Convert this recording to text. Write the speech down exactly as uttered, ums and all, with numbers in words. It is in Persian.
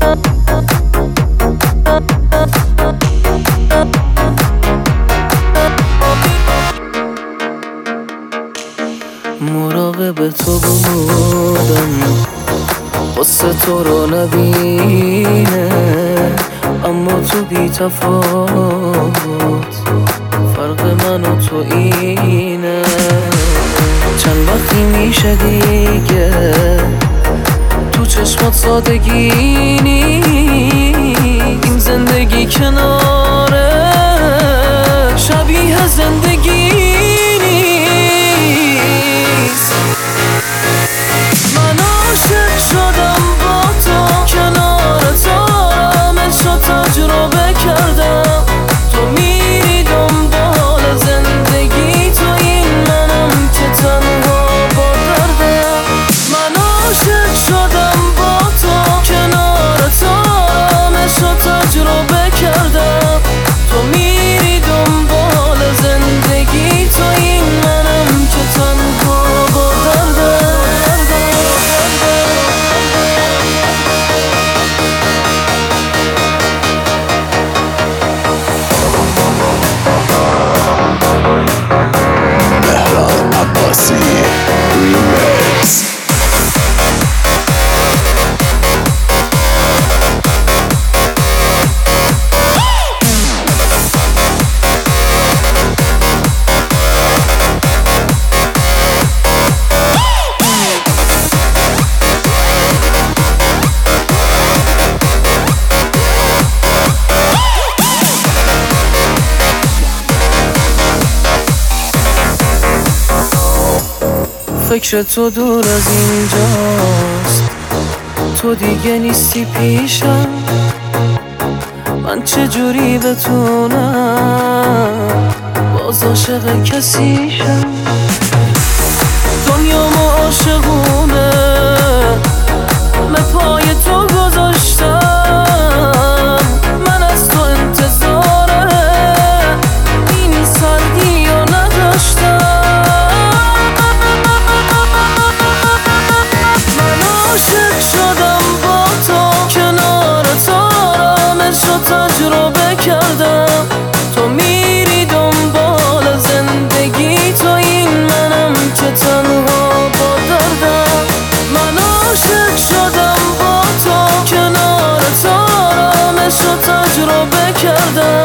مراقب تو بودم قصه تو رو نبینه، اما تو بی تفاوت فرق من و تو اینه. چند وقتی میشه دیگه تو چشمات سادگی این زندگی کناره شبیه زندگی نیست. من عاشق شدم با تو، کنار تو همشو تجربه کردم. تو میری دنبال زندگی، تو این منم که تنها با دردم. من عاشق شدم با تو، کنار تو همشو تجربه کردم. تو میری دنبال زندگی، تو این منم که تنها با دردم. مهران عباسی ریمیکس. فکر تو دور از اینجاست، تو دیگه نیستی پیشم. من چجوری بتونم باز عاشق کسیشم؟ دنیا ما عاشقونه من پای تو گذاشتم. من از تو انتظاره این سردی رو نداشتم. عاشق شدم با تو، کنار تو همشو تجربه کردم. تو میری دنبال زندگی، تو این منم که تنها با دردم. من عاشق شدم با تو، کنار تو همشو تجربه کردم.